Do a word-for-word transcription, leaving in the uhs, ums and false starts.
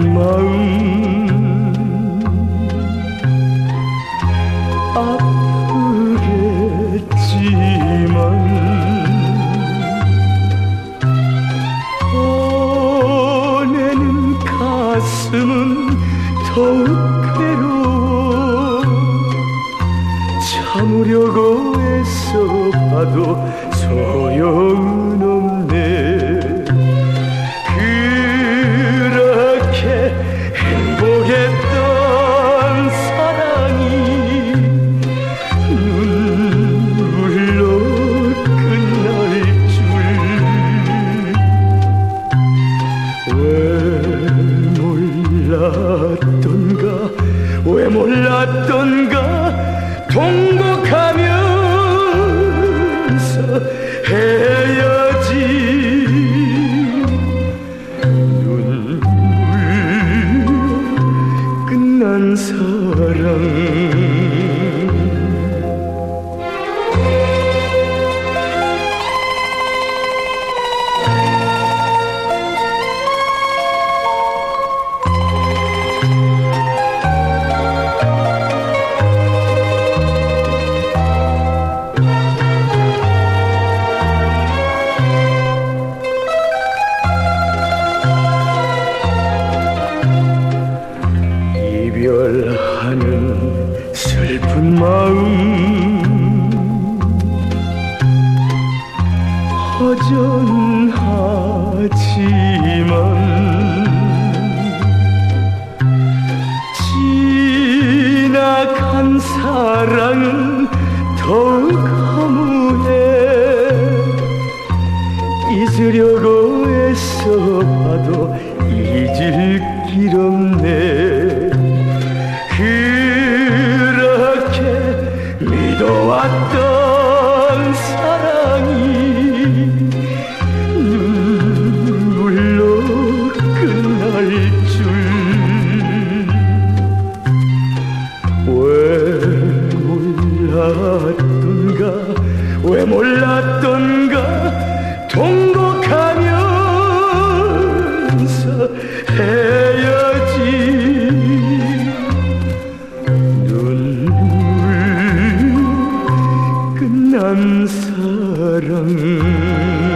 마음 아프겠지만 보내는 가슴은 더욱 괴로워. 참으려고 애써 봐도 소용은 없네. 그렇게 행복했던 사랑이 눈물로 끝날 줄. 왜 몰랐던가 왜 몰랐던가 통곡하면서 헤어진 눈물로 끝난 사랑. 이별하는 슬픈 마음 허전하지만 지나간 사랑은 더욱 허무해. 잊으려고 애써 봐도 잊을 길 없네. 그렇게 믿어왔던 사랑이 눈물로 끝날 줄. 왜 몰랐던가 왜 몰랐던가 통곡하면서 헤어진 눈물 끝난 사랑.